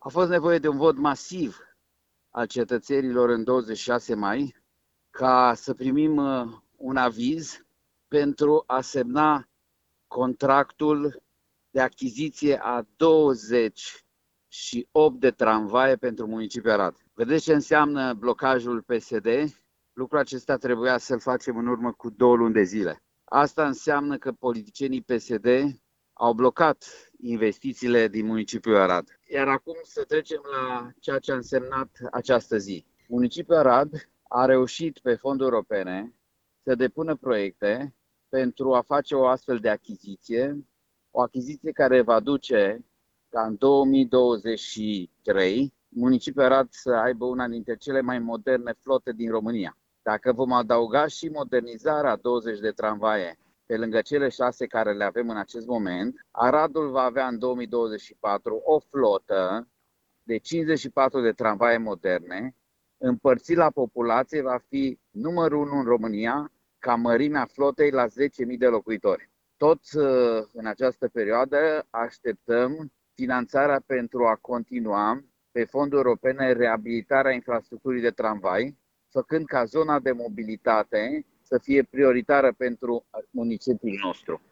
A fost nevoie de un vot masiv al cetățenilor în 26 mai ca să primim un aviz pentru a semna contractul de achiziție a 28 de tramvaie pentru municipiul Arad. Vedeți ce înseamnă blocajul PSD? Lucrul acesta trebuia să-l facem în urmă cu 2 luni de zile. Asta înseamnă că politicienii PSD au blocat investițiile din municipiul Arad. Iar acum să trecem la ceea ce a însemnat această zi. Municipiul Arad a reușit pe fonduri europene să depună proiecte pentru a face o astfel de achiziție, o achiziție care va duce ca în 2023 municipiul Arad să aibă una dintre cele mai moderne flote din România. Dacă vom adăuga și modernizarea 20 de tramvaie pe lângă cele 6 care le avem în acest moment, Aradul va avea în 2024 o flotă de 54 de tramvaie moderne, împărțit la populație va fi numărul 1 în România, ca mărimea flotei la 10.000 de locuitori. Tot în această perioadă așteptăm finanțarea pentru a continua pe fonduri europene reabilitarea infrastructurii de tramvai, făcând ca zona de mobilitate să fie prioritară pentru municipiul nostru.